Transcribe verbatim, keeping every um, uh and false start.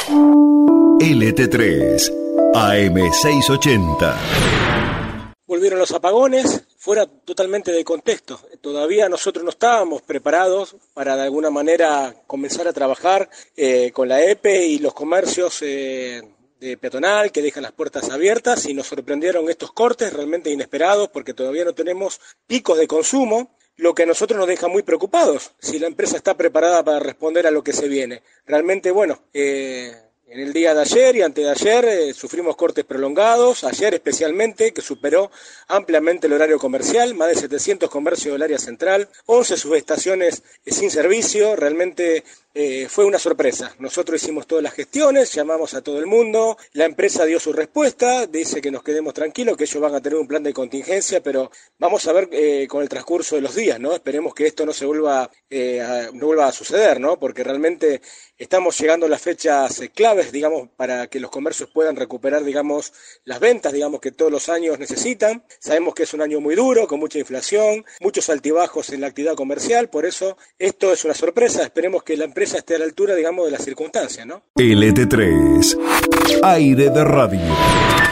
L T tres, A M seiscientos ochenta. Volvieron los apagones, fuera totalmente de contexto. Todavía nosotros no estábamos preparados para de alguna manera comenzar a trabajar eh, con la E P E y los comercios eh, de peatonal que dejan las puertas abiertas, y nos sorprendieron estos cortes realmente inesperados porque todavía no tenemos picos de consumo, lo que a nosotros nos deja muy preocupados si la empresa está preparada para responder a lo que se viene. Realmente, bueno, eh, en el día de ayer y antes de ayer eh, sufrimos cortes prolongados, ayer especialmente, que superó ampliamente el horario comercial, más de setecientos comercios del área central, once subestaciones eh, sin servicio. Realmente eh, fue una sorpresa. Nosotros hicimos todas las gestiones, llamamos a todo el mundo, la empresa dio su respuesta, dice que nos quedemos tranquilos, que ellos van a tener un plan de contingencia, pero vamos a ver eh, con el transcurso de los días, ¿no? Esperemos que esto no se vuelva, eh, a, no vuelva a suceder, ¿no? Porque realmente estamos llegando a las fechas eh, claves, digamos, para que los comercios puedan recuperar, digamos, las ventas, digamos, que todos los años necesitan. Sabemos que es un año muy duro, con mucha inflación, muchos altibajos en la actividad comercial, por eso esto es una sorpresa. Esperemos que la empresa esté a la altura, digamos, de las circunstancias, ¿no? L T tres, aire de radio.